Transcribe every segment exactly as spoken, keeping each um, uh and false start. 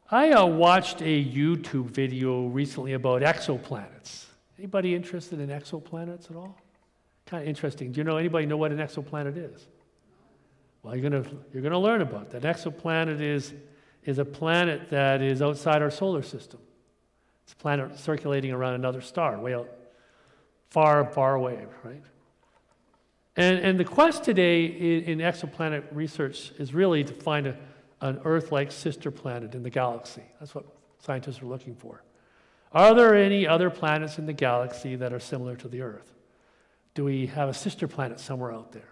I uh, watched a YouTube video recently about exoplanets. Anybody interested in exoplanets at all? Kind of interesting. Do you know anybody know what an exoplanet is? Well, you're gonna you're gonna learn about that. An exoplanet is is a planet that is outside our solar system. It's a planet circulating around another star, way out, far, far away, right? And and the quest today in, in exoplanet research is really to find a, an Earth-like sister planet in the galaxy. That's what scientists are looking for. Are there any other planets in the galaxy that are similar to the Earth? Do we have a sister planet somewhere out there?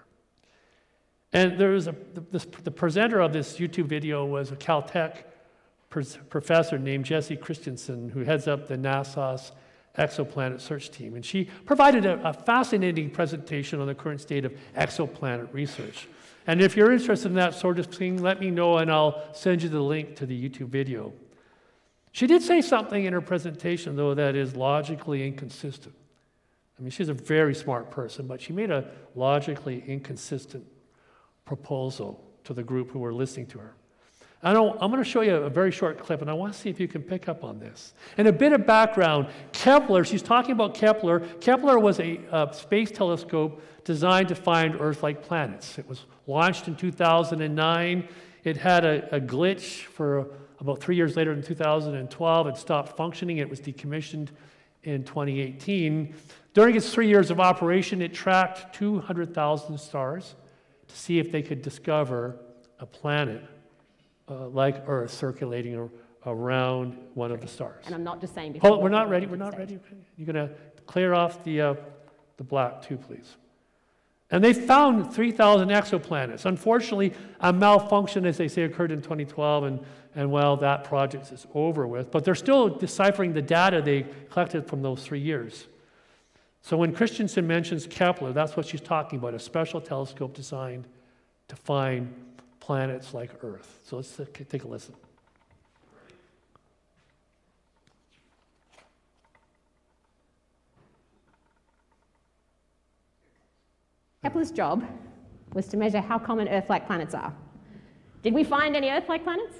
And there was a, the, the presenter of this YouTube video was a Caltech professor named Jessie Christensen, who heads up the NASA's exoplanet search team. And she provided a, a fascinating presentation on the current state of exoplanet research. And if you're interested in that sort of thing, let me know and I'll send you the link to the YouTube video. She did say something in her presentation, though, that is logically inconsistent. I mean, she's a very smart person, but she made a logically inconsistent proposal to the group who were listening to her. I know, I'm going to show you a very short clip, and I want to see if you can pick up on this. And a bit of background, Kepler, she's talking about Kepler. Kepler was a uh, space telescope designed to find Earth-like planets. It was launched in two thousand nine. It had a, a glitch for about three years later in two thousand twelve. It stopped functioning. It was decommissioned in twenty eighteen. During its three years of operation, it tracked two hundred thousand stars to see if they could discover a planet uh, like Earth circulating ar around one of the stars. And I'm not just saying... Hold, we're not ready, we're not ready. You're going to clear off the, uh, the black too, please. And they found three thousand exoplanets. Unfortunately, a malfunction, as they say, occurred in twenty twelve, and, and well, that project is over with. But they're still deciphering the data they collected from those three years. So when Christensen mentions Kepler, that's what she's talking about, a special telescope designed to find planets like Earth. So let's take a listen. Kepler's job was to measure how common Earth-like planets are. Did we find any Earth-like planets?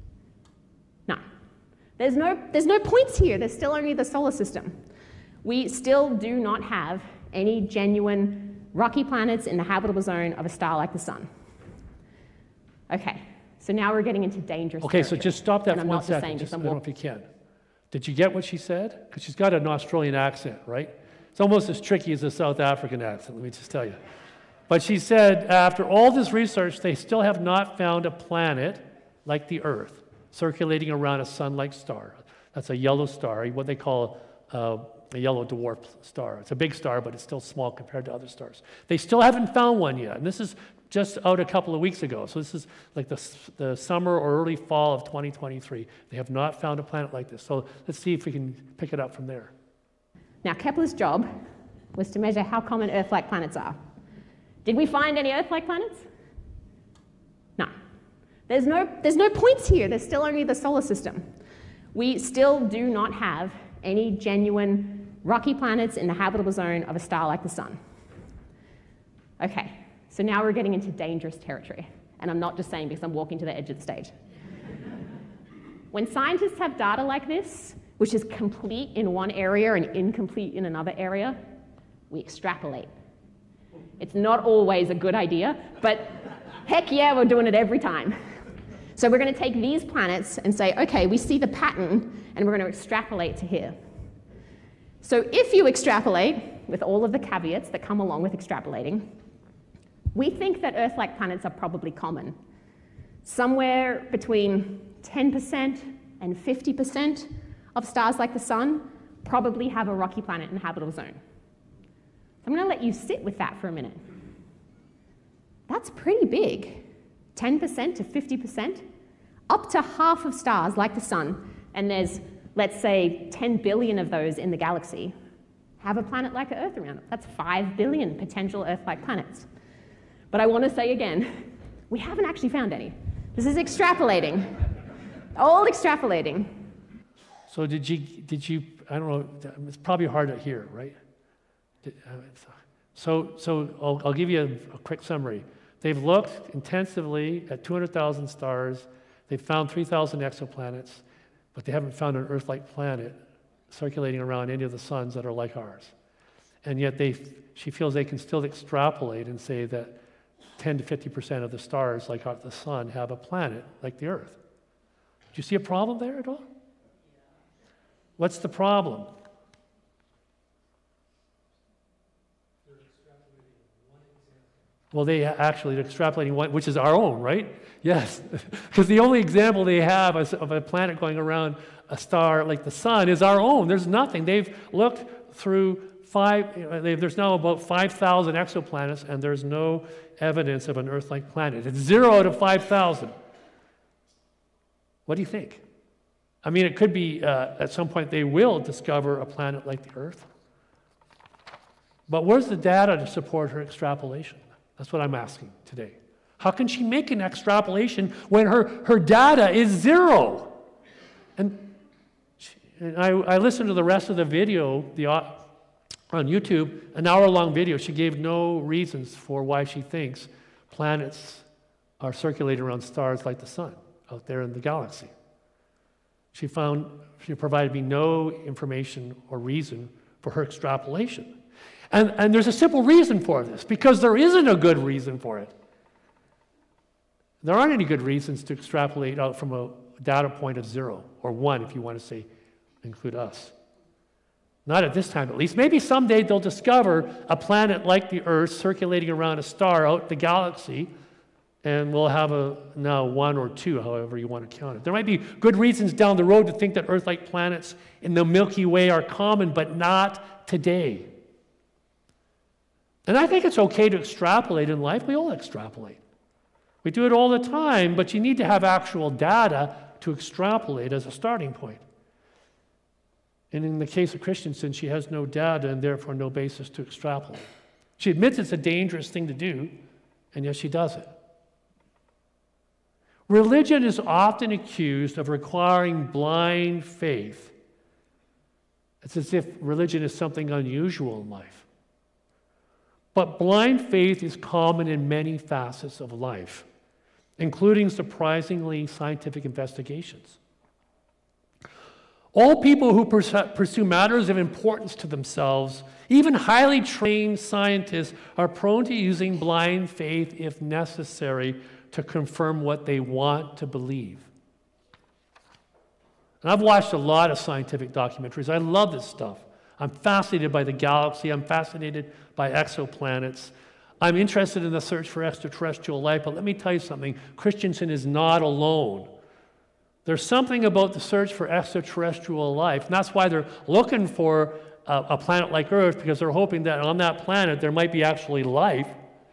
No. There's no, there's no points here. There's still only the solar system. We still do not have any genuine rocky planets in the habitable zone of a star like the Sun. Okay, so now we're getting into dangerous Okay, territory. so just stop that and for I'm one not second. Just saying Just, I I'm don't know if you can. Did you get what she said? Because she's got an Australian accent, right? It's almost as tricky as a South African accent, let me just tell you. But she said, after all this research, they still have not found a planet like the Earth circulating around a sun-like star. That's a yellow star, what they call uh, a yellow dwarf star. It's a big star, but it's still small compared to other stars. They still haven't found one yet, and this is just out a couple of weeks ago. So this is like the, the summer or early fall of twenty twenty-three. They have not found a planet like this. So let's see if we can pick it up from there. Now, Kepler's job was to measure how common Earth-like planets are. Did we find any Earth-like planets? No. There's no, there's no points here. There's still only the solar system. We still do not have any genuine rocky planets in the habitable zone of a star like the Sun. Okay, so now we're getting into dangerous territory. And I'm not just saying because I'm walking to the edge of the stage. When scientists have data like this, which is complete in one area and incomplete in another area, we extrapolate. It's not always a good idea, but heck yeah, we're doing it every time. So we're going to take these planets and say, okay, we see the pattern, and we're going to extrapolate to here. So if you extrapolate, with all of the caveats that come along with extrapolating, we think that Earth-like planets are probably common. Somewhere between ten percent and fifty percent of stars like the Sun probably have a rocky planet in the habitable zone. So I'm going to let you sit with that for a minute. That's pretty big. ten percent to fifty percent. Up to half of stars like the Sun, and there's, let's say, ten billion of those in the galaxy, have a planet like Earth around it. That's five billion potential Earth-like planets. But I want to say again, we haven't actually found any. This is extrapolating. All extrapolating. So did you, did you, I don't know, it's probably hard to hear, right? Did, uh, so so I'll, I'll give you a, a quick summary. They've looked intensively at two hundred thousand stars. They've found three thousand exoplanets, but they haven't found an Earth-like planet circulating around any of the suns that are like ours. And yet they, she feels they can still extrapolate and say that ten to fifty percent of the stars, like the sun, have a planet like the Earth. Do you see a problem there at all? What's the problem? Well, they actually are extrapolating one, which is our own, right? Yes, because the only example they have of a planet going around a star like the sun is our own. There's nothing. They've looked through five, there's now about five thousand exoplanets, and there's no evidence of an Earth-like planet. It's zero out of five thousand. What do you think? I mean, it could be uh, at some point they will discover a planet like the Earth. But where's the data to support her extrapolation? That's what I'm asking today. How can she make an extrapolation when her, her data is zero? And, she, and I, I listened to the rest of the video the, on YouTube, an hour-long video. She gave no reasons for why she thinks planets are circulating around stars like the sun out there in the galaxy. She found, she provided me no information or reason for her extrapolation. And, and there's a simple reason for this, because there isn't a good reason for it. There aren't any good reasons to extrapolate out from a data point of zero, or one if you want to say, include us. Not at this time, at least. Maybe someday they'll discover a planet like the Earth circulating around a star out in the galaxy, and we'll have a now one or two, however you want to count it. There might be good reasons down the road to think that Earth-like planets in the Milky Way are common, but not today. And I think it's okay to extrapolate in life. We all extrapolate. We do it all the time, but you need to have actual data to extrapolate as a starting point. And in the case of Christensen, she has no data and therefore no basis to extrapolate. She admits it's a dangerous thing to do, and yet she does it. Religion is often accused of requiring blind faith. It's as if religion is something unusual in life. But blind faith is common in many facets of life, including surprisingly scientific investigations. All people who pursue matters of importance to themselves, even highly trained scientists, are prone to using blind faith if necessary to confirm what they want to believe. And I've watched a lot of scientific documentaries. I love this stuff. I'm fascinated by the galaxy. I'm fascinated by exoplanets. I'm interested in the search for extraterrestrial life, but let me tell you something. Christensen is not alone. There's something about the search for extraterrestrial life, and that's why they're looking for a, a planet like Earth, because they're hoping that on that planet there might be actually life.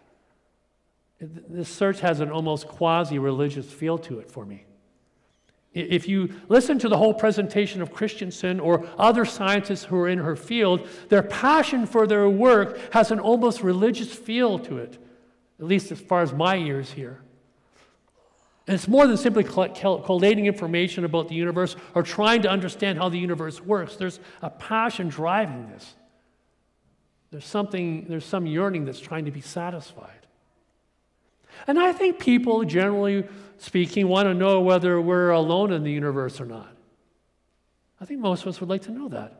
This search has an almost quasi-religious feel to it for me. If you listen to the whole presentation of Christensen or other scientists who are in her field, their passion for their work has an almost religious feel to it, at least as far as my ears hear. And it's more than simply collating information about the universe or trying to understand how the universe works. There's a passion driving this. There's something, there's some yearning that's trying to be satisfied. And I think people, generally speaking, want to know whether we're alone in the universe or not. I think most of us would like to know that.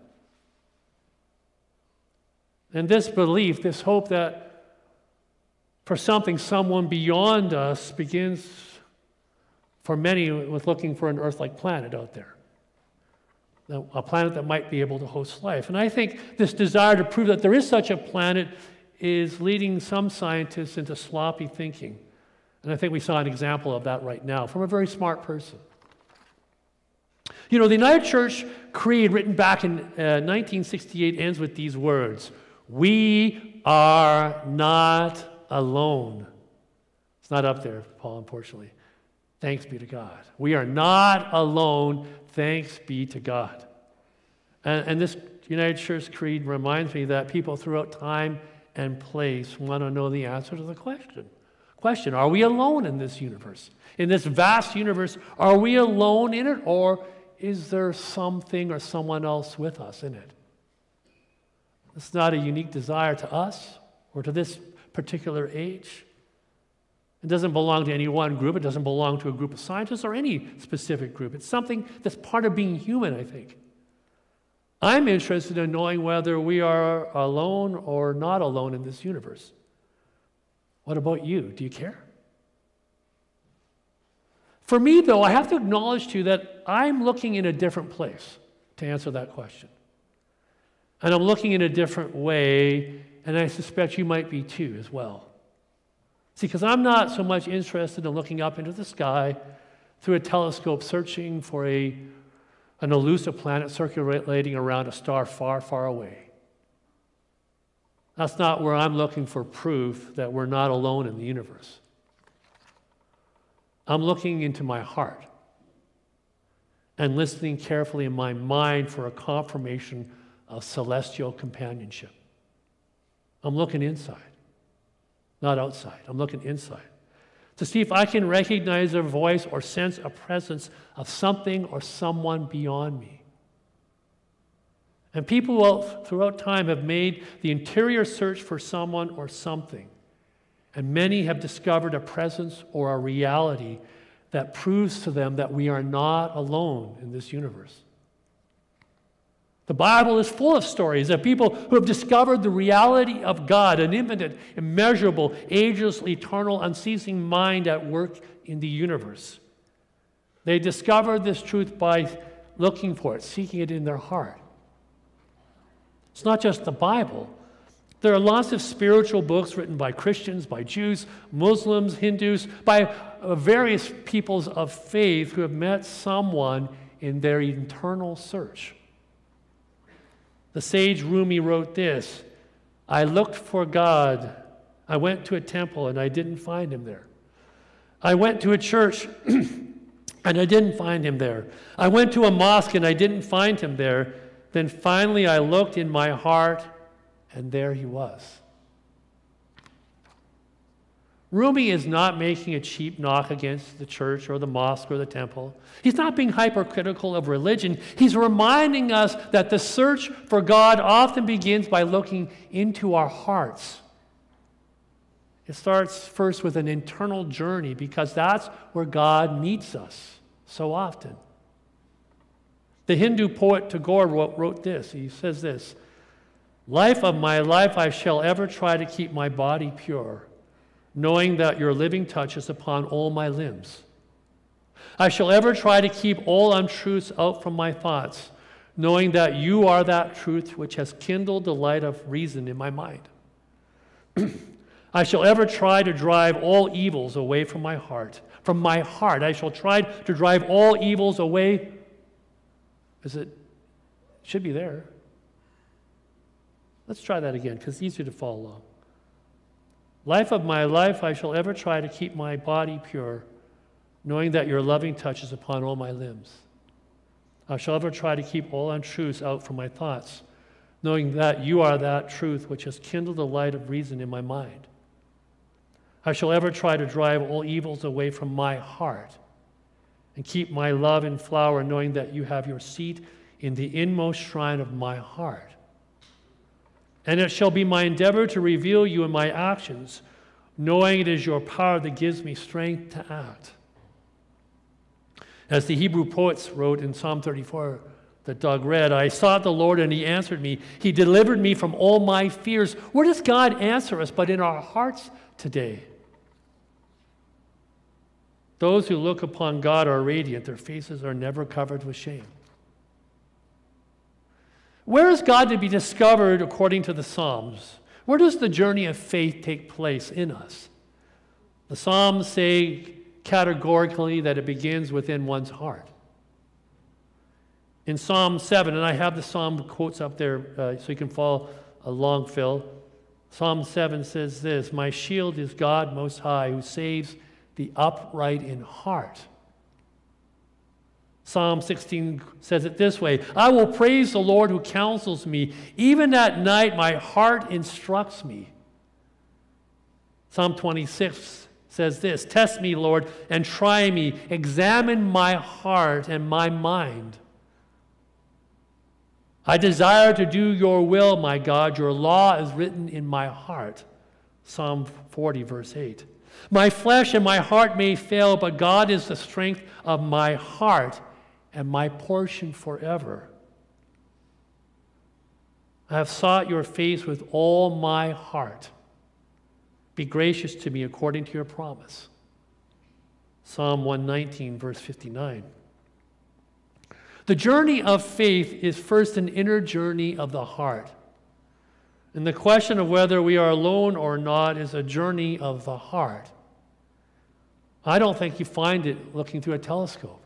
And this belief, this hope that for something, someone beyond us, begins for many with looking for an Earth-like planet out there. A planet that might be able to host life. And I think this desire to prove that there is such a planet is leading some scientists into sloppy thinking. And I think we saw an example of that right now from a very smart person. You know, the United Church Creed, written back in uh, nineteen sixty-eight, ends with these words: "We are not alone." It's not up there, Paul, unfortunately. Thanks be to God. We are not alone, thanks be to God. And, and this United Church Creed reminds me that people throughout time and place want to know the answer to the question. Question, are we alone in this universe? In this vast universe, are we alone in it, or is there something or someone else with us in it? It's not a unique desire to us or to this particular age. It doesn't belong to any one group. It doesn't belong to a group of scientists or any specific group. It's something that's part of being human, I think. I'm interested in knowing whether we are alone or not alone in this universe. What about you? Do you care? For me, though, I have to acknowledge to you that I'm looking in a different place to answer that question. And I'm looking in a different way, and I suspect you might be too as well. See, because I'm not so much interested in looking up into the sky through a telescope searching for a, an elusive planet circulating around a star far, far away. That's not where I'm looking for proof that we're not alone in the universe. I'm looking into my heart and listening carefully in my mind for a confirmation of celestial companionship. I'm looking inside, not outside. I'm looking inside to see if I can recognize a voice or sense a presence of something or someone beyond me. And people throughout time have made the interior search for someone or something. And many have discovered a presence or a reality that proves to them that we are not alone in this universe. The Bible is full of stories of people who have discovered the reality of God, an infinite, immeasurable, ageless, eternal, unceasing mind at work in the universe. They discovered this truth by looking for it, seeking it in their heart. It's not just the Bible. There are lots of spiritual books written by Christians, by Jews, Muslims, Hindus, by uh, various peoples of faith who have met someone in their eternal search. The sage Rumi wrote this: I looked for God. I went to a temple and I didn't find him there. I went to a church and I didn't find him there. I went to a mosque and I didn't find him there. Then finally I looked in my heart and there he was. Rumi is not making a cheap knock against the church or the mosque or the temple. He's not being hypercritical of religion. He's reminding us that the search for God often begins by looking into our hearts. It starts first with an internal journey because that's where God meets us so often. The Hindu poet Tagore wrote, wrote this. He says this: Life of my life, I shall ever try to keep my body pure, knowing that your living touch is upon all my limbs. I shall ever try to keep all untruths out from my thoughts, knowing that you are that truth which has kindled the light of reason in my mind. I shall ever try to drive all evils away from my heart. From my heart, I shall try to drive all evils away. Is it? It should be there. Let's try that again, because it's easier to follow along. Life of my life, I shall ever try to keep my body pure, knowing that your loving touch is upon all my limbs. I shall ever try to keep all untruths out from my thoughts, knowing that you are that truth which has kindled the light of reason in my mind. I shall ever try to drive all evils away from my heart and keep my love in flower, knowing that you have your seat in the inmost shrine of my heart. And it shall be my endeavor to reveal you in my actions, knowing it is your power that gives me strength to act. As the Hebrew poets wrote in Psalm thirty-four that Doug read, I sought the Lord and he answered me. He delivered me from all my fears. Where does God answer us but in our hearts today? Those who look upon God are radiant. Their faces are never covered with shame. Where is God to be discovered according to the Psalms? Where does the journey of faith take place in us? The Psalms say categorically that it begins within one's heart. In Psalm seven, and I have the Psalm quotes up there uh, so you can follow along, Phil. Psalm seven says this: My shield is God Most High, who saves the upright in heart. Psalm sixteen says it this way: I will praise the Lord who counsels me. Even at night my heart instructs me. Psalm twenty-six says this: Test me, Lord, and try me. Examine my heart and my mind. I desire to do your will, my God. Your law is written in my heart. Psalm forty, verse eight. My flesh and my heart may fail, but God is the strength of my heart and my portion forever. I have sought your face with all my heart. Be gracious to me according to your promise. Psalm one nineteen, verse fifty-nine. The journey of faith is first an inner journey of the heart. And the question of whether we are alone or not is a journey of the heart. I don't think you find it looking through a telescope,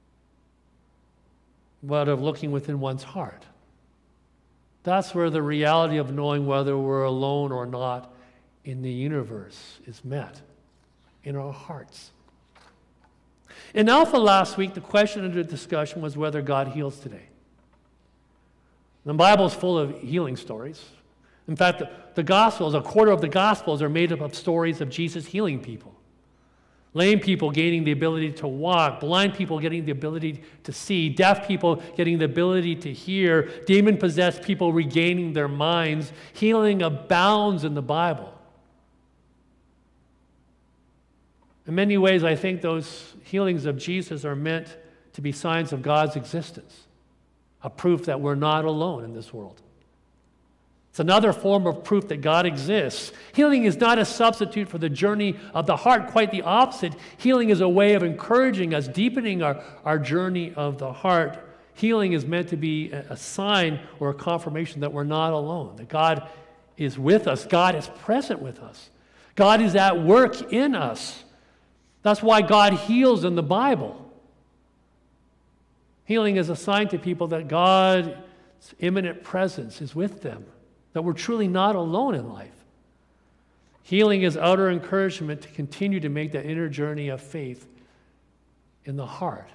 but of looking within one's heart. That's where the reality of knowing whether we're alone or not in the universe is met, in our hearts. In Alpha last week, the question under discussion was whether God heals today. The Bible is full of healing stories. In fact, the, the Gospels, a quarter of the Gospels are made up of stories of Jesus healing people. Lame people gaining the ability to walk, blind people getting the ability to see, deaf people getting the ability to hear, demon-possessed people regaining their minds. Healing abounds in the Bible. In many ways, I think those healings of Jesus are meant to be signs of God's existence, a proof that we're not alone in this world. It's another form of proof that God exists. Healing is not a substitute for the journey of the heart, quite the opposite. Healing is a way of encouraging us, deepening our, our journey of the heart. Healing is meant to be a, a sign or a confirmation that we're not alone, that God is with us, God is present with us, God is at work in us. That's why God heals in the Bible. Healing is a sign to people that God's imminent presence is with them, that we're truly not alone in life. Healing is outer encouragement to continue to make that inner journey of faith in the heart.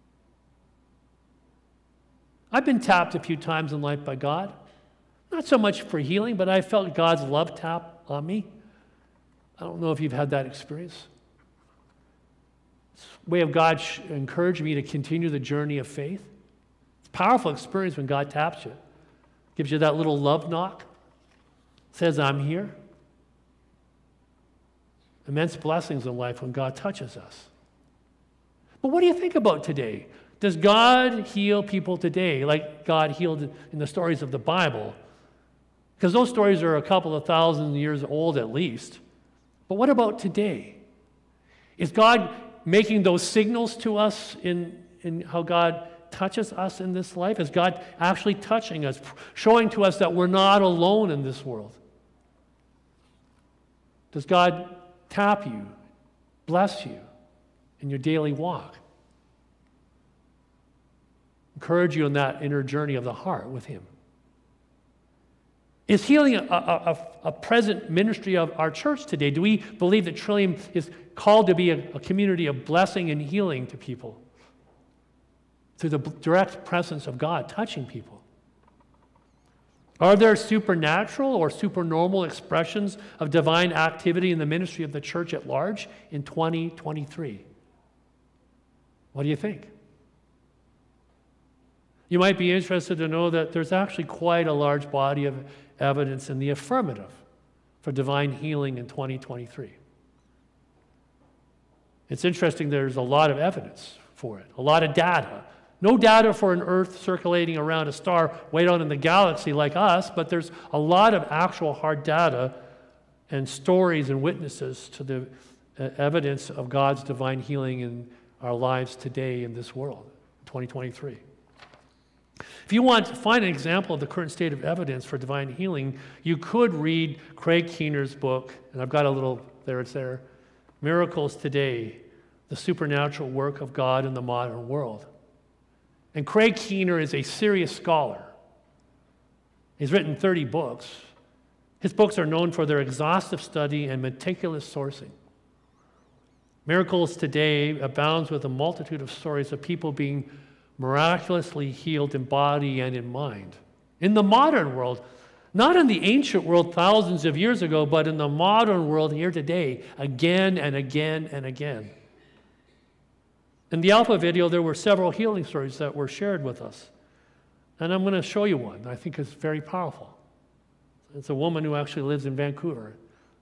I've been tapped a few times in life by God. Not so much for healing, but I felt God's love tap on me. I don't know if you've had that experience. It's a way of God encouraging me to continue the journey of faith. It's a powerful experience when God taps you. Gives you that little love knock. Says, I'm here. Immense blessings in life when God touches us. But what do you think about today? Does God heal people today like God healed in the stories of the Bible? Because those stories are a couple of thousand years old at least. But what about today? Is God making those signals to us in, in how God touches us in this life? Is God actually touching us, showing to us that we're not alone in this world? Does God tap you, bless you in your daily walk? Encourage you in that inner journey of the heart with Him? Is healing a, a, a, a present ministry of our church today? Do we believe that Trillium is called to be a, a community of blessing and healing to people through the direct presence of God touching people? Are there supernatural or supernormal expressions of divine activity in the ministry of the church at large in twenty twenty-three? What do you think? You might be interested to know that there's actually quite a large body of evidence in the affirmative for divine healing in twenty twenty-three. It's interesting, there's a lot of evidence for it, a lot of data. No data for an Earth circulating around a star way out in the galaxy like us, but there's a lot of actual hard data and stories and witnesses to the uh, evidence of God's divine healing in our lives today in this world, twenty twenty-three. If you want to find an example of the current state of evidence for divine healing, you could read Craig Keener's book, and I've got a little, there it's there, Miracles Today, the Supernatural Work of God in the Modern World. And Craig Keener is a serious scholar. He's written thirty books. His books are known for their exhaustive study and meticulous sourcing. Miracles Today abounds with a multitude of stories of people being miraculously healed in body and in mind. In the modern world, not in the ancient world thousands of years ago, but in the modern world here today, again and again and again. In the Alpha video, there were several healing stories that were shared with us. And I'm going to show you one I think is very powerful. It's a woman who actually lives in Vancouver.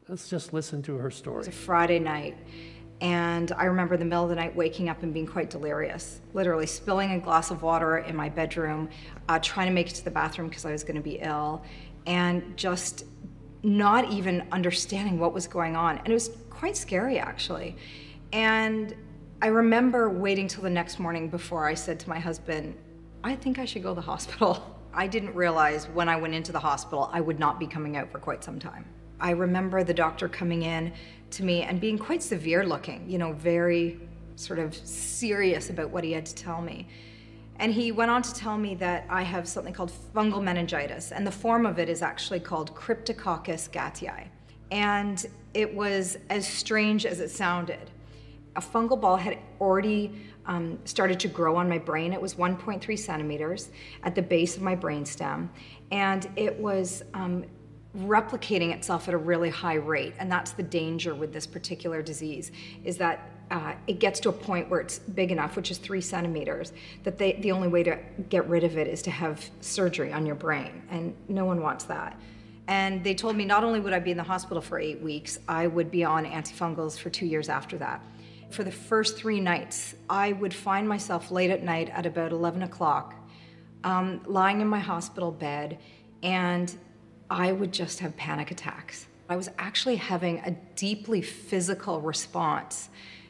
Let's just listen to her It story. was a Friday night, and I remember in the middle of the night waking up and being quite delirious, literally spilling a glass of water in my bedroom, uh, trying to make it to the bathroom because I was going to be ill, and just not even understanding what was going on. And it was quite scary, actually. And I remember waiting till the next morning before I said to my husband, I think I should go to the hospital. I didn't realize when I went into the hospital I would not be coming out for quite some time. I remember the doctor coming in to me and being quite severe looking, you know, very sort of serious about what he had to tell me. And he went on to tell me that I have something called fungal meningitis, and the form of it is actually called Cryptococcus gattii. And it was as strange as it sounded. A fungal ball had already um, started to grow on my brain. It was one point three centimeters at the base of my brainstem, and it was um, replicating itself at a really high rate. And that's the danger with this particular disease, is that uh, it gets to a point where it's big enough, which is three centimeters, that they, the only way to get rid of it is to have surgery on your brain, and no one wants that. And they told me not only would I be in the hospital for eight weeks, I would be on antifungals for two years after that. For the first three nights, I would find myself late at night at about eleven o'clock, um, lying in my hospital bed, and I would just have panic attacks. I was actually having a deeply physical response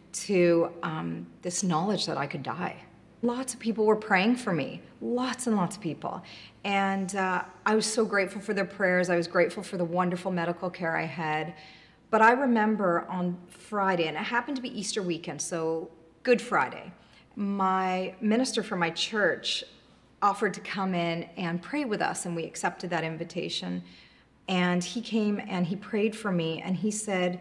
to um, this knowledge that I could die. Lots of people were praying for me, lots and lots of people. And uh, I was so grateful for their prayers. I was grateful for the wonderful medical care I had. But I remember on Friday, and it happened to be Easter weekend, so Good Friday, my minister from my church offered to come in and pray with us, and we accepted that invitation. And he came and he prayed for me, and he said,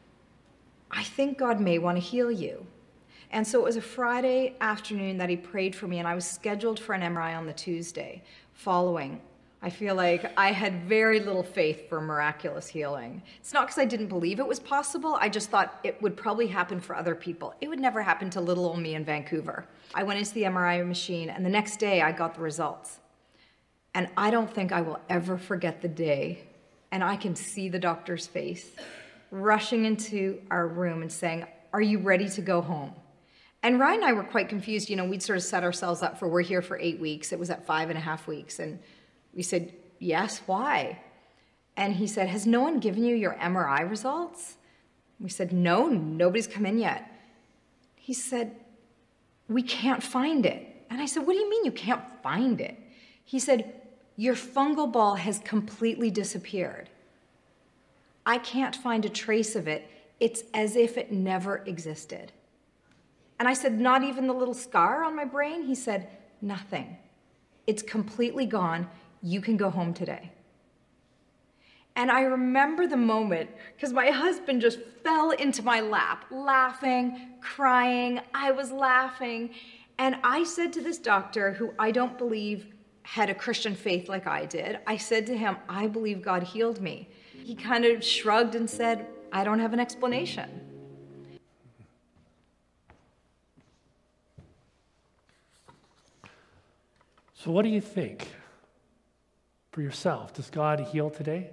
I think God may want to heal you. And so it was a Friday afternoon that he prayed for me, and I was scheduled for an M R I on the Tuesday following. I feel like I had very little faith for miraculous healing. It's not because I didn't believe it was possible. I just thought it would probably happen for other people. It would never happen to little old me in Vancouver. I went into the M R I machine, and the next day I got the results. And I don't think I will ever forget the day. And I can see the doctor's face rushing into our room and saying, are you ready to go home? And Ryan and I were quite confused. You know, we'd sort of set ourselves up for, we're here for eight weeks. It was at five and a half weeks. And we said, yes, why? And he said, has no one given you your M R I results? We said, no, nobody's come in yet. He said, we can't find it. And I said, what do you mean you can't find it? He said, your fungal ball has completely disappeared. I can't find a trace of it. It's as if it never existed. And I said, not even the little scar on my brain? He said, nothing. It's completely gone. You can go home today. And I remember the moment, because my husband just fell into my lap, laughing, crying. I was laughing. And I said to this doctor, who I don't believe had a Christian faith like I did, I said to him, I believe God healed me. He kind of shrugged and said, I don't have an explanation. So what do you think for yourself? Does God heal today?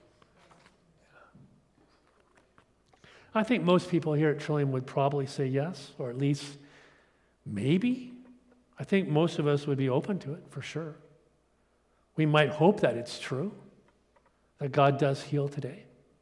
I think most people here at Trillium would probably say yes, or at least maybe. I think most of us would be open to it, for sure. We might hope that it's true, that God does heal today.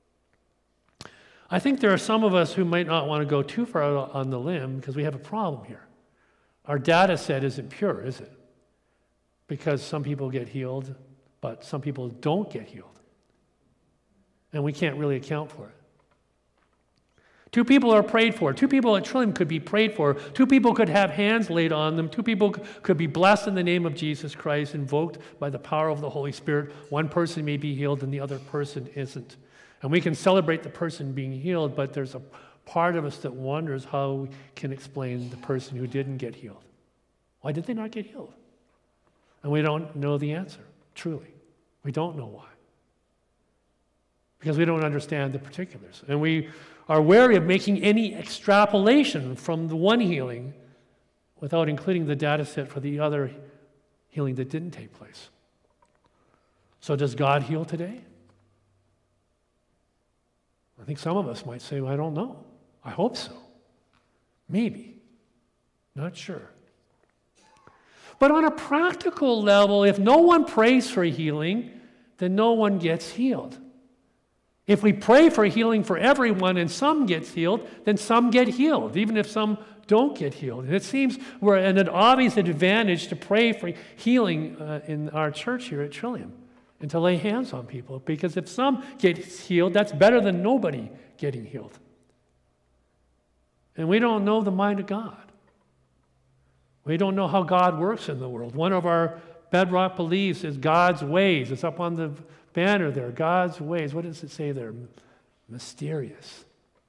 I think there are some of us who might not want to go too far out on the limb because we have a problem here. Our data set isn't pure, is it? Because some people get healed, but some people don't get healed. And we can't really account for it. Two people are prayed for. Two people at Trillium could be prayed for. Two people could have hands laid on them. Two people could be blessed in the name of Jesus Christ, invoked by the power of the Holy Spirit. One person may be healed and the other person isn't. And we can celebrate the person being healed, but there's a part of us that wonders how we can explain the person who didn't get healed. Why did they not get healed? And we don't know the answer, truly. We don't know why. Because we don't understand the particulars. And we are wary of making any extrapolation from the one healing without including the data set for the other healing that didn't take place. So does God heal today? I think some of us might say, well, I don't know. I hope so. Maybe. Not sure. But on a practical level, if no one prays for healing, then no one gets healed. If we pray for healing for everyone and some gets healed, then some get healed, even if some don't get healed. And it seems we're at an obvious advantage to pray for healing uh, in our church here at Trillium and to lay hands on people. Because if some get healed, that's better than nobody getting healed. And we don't know the mind of God. We don't know how God works in the world. One of our bedrock beliefs is God's ways. It's up on the banner there, God's ways. What does it say there? Mysterious.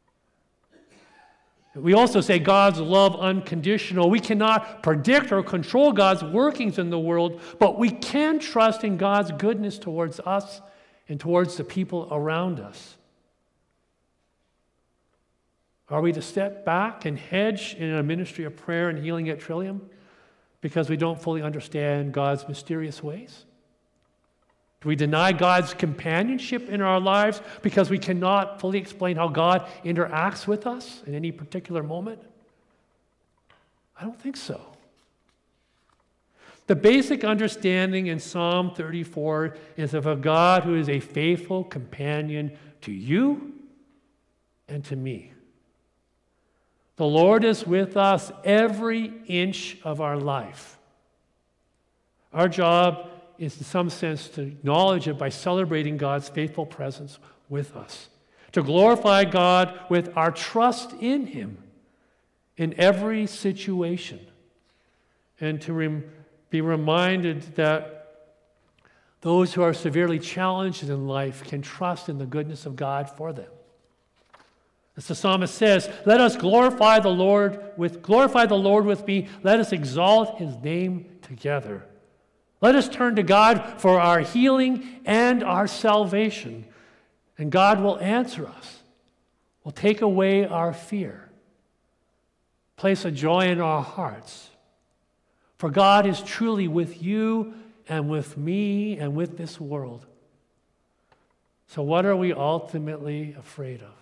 We also say God's love unconditional. We cannot predict or control God's workings in the world, but we can trust in God's goodness towards us and towards the people around us. Are we to step back and hedge in a ministry of prayer and healing at Trillium because we don't fully understand God's mysterious ways? Do we deny God's companionship in our lives because we cannot fully explain how God interacts with us in any particular moment? I don't think so. The basic understanding in Psalm thirty-four is of a God who is a faithful companion to you and to me. The Lord is with us every inch of our life. Our job is in some sense to acknowledge it by celebrating God's faithful presence with us, to glorify God with our trust in Him in every situation, and to rem- be reminded that those who are severely challenged in life can trust in the goodness of God for them. As the psalmist says, let us glorify the Lord with glorify the Lord with me. Let us exalt His name together. Let us turn to God for our healing and our salvation. And God will answer us, will take away our fear, place a joy in our hearts. For God is truly with you and with me and with this world. So what are we ultimately afraid of?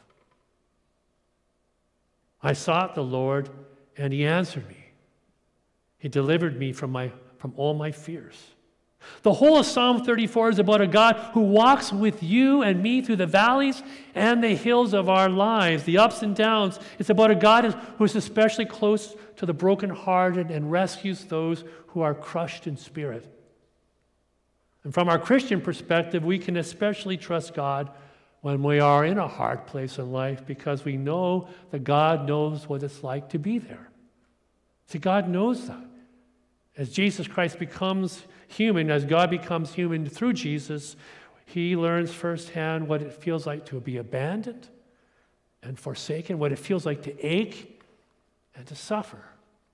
I sought the Lord, and He answered me. He delivered me from, my, from all my fears. The whole of Psalm thirty-four is about a God who walks with you and me through the valleys and the hills of our lives, the ups and downs. It's about a God who is especially close to the brokenhearted and rescues those who are crushed in spirit. And from our Christian perspective, we can especially trust God when we are in a hard place in life because we know that God knows what it's like to be there. See, God knows that. As Jesus Christ becomes human, as God becomes human through Jesus, He learns firsthand what it feels like to be abandoned and forsaken, what it feels like to ache and to suffer.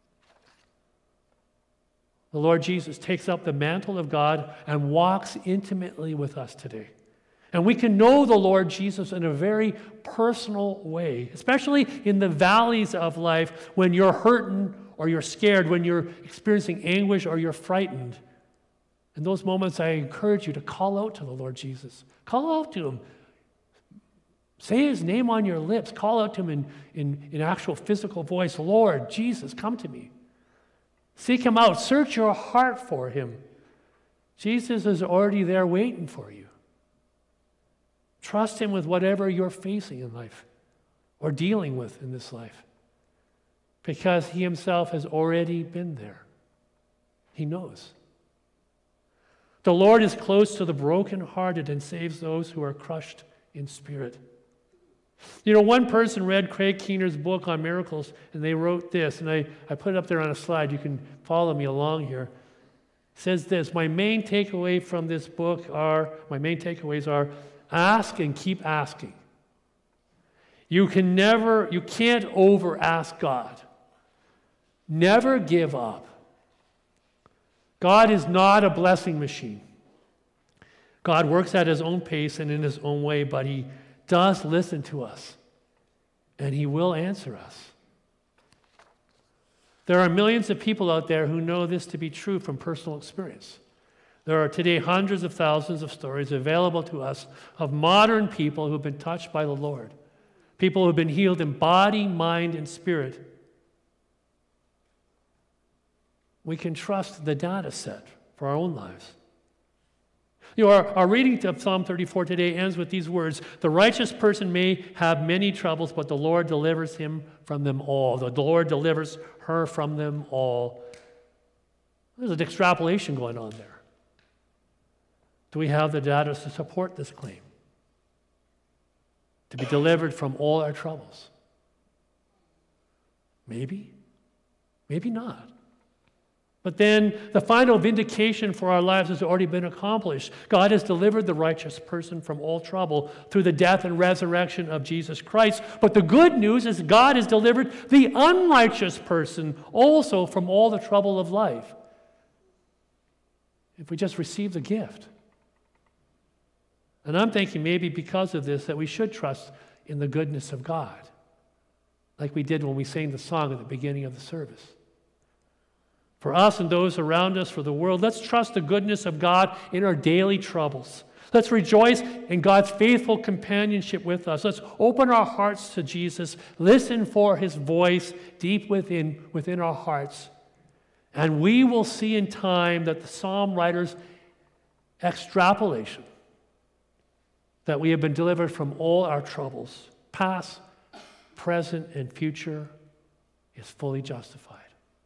The Lord Jesus takes up the mantle of God and walks intimately with us today. And we can know the Lord Jesus in a very personal way, especially in the valleys of life when you're hurting or you're scared, when you're experiencing anguish or you're frightened. In those moments, I encourage you to call out to the Lord Jesus. Call out to Him. Say His name on your lips. Call out to Him in, in, in actual physical voice. Lord Jesus, come to me. Seek Him out. Search your heart for Him. Jesus is already there waiting for you. Trust Him with whatever you're facing in life or dealing with in this life because He Himself has already been there. He knows. The Lord is close to the brokenhearted and saves those who are crushed in spirit. You know, one person read Craig Keener's book on miracles, and they wrote this, and I, I put it up there on a slide. You can follow me along here. It says this, my main takeaway from this book are, my main takeaways are, ask and keep asking. You can never, you can't over ask God. Never give up. God is not a blessing machine. God works at His own pace and in His own way, but He does listen to us, and He will answer us. There are millions of people out there who know this to be true from personal experience. There are today hundreds of thousands of stories available to us of modern people who have been touched by the Lord. People who have been healed in body, mind, and spirit. We can trust the data set for our own lives. You know, our, our reading of Psalm thirty-four today ends with these words: the righteous person may have many troubles, but the Lord delivers him from them all. The Lord delivers her from them all. There's an extrapolation going on there. Do we have the data to support this claim? To be delivered from all our troubles? Maybe. Maybe not. But then the final vindication for our lives has already been accomplished. God has delivered the righteous person from all trouble through the death and resurrection of Jesus Christ. But the good news is God has delivered the unrighteous person also from all the trouble of life. If we just receive the gift. And I'm thinking maybe because of this that we should trust in the goodness of God, like we did when we sang the song at the beginning of the service. For us and those around us, for the world, let's trust the goodness of God in our daily troubles. Let's rejoice in God's faithful companionship with us. Let's open our hearts to Jesus, listen for his voice deep within, within our hearts. And we will see in time that the psalm writer's extrapolation, that we have been delivered from all our troubles, past, present, and future, is fully justified.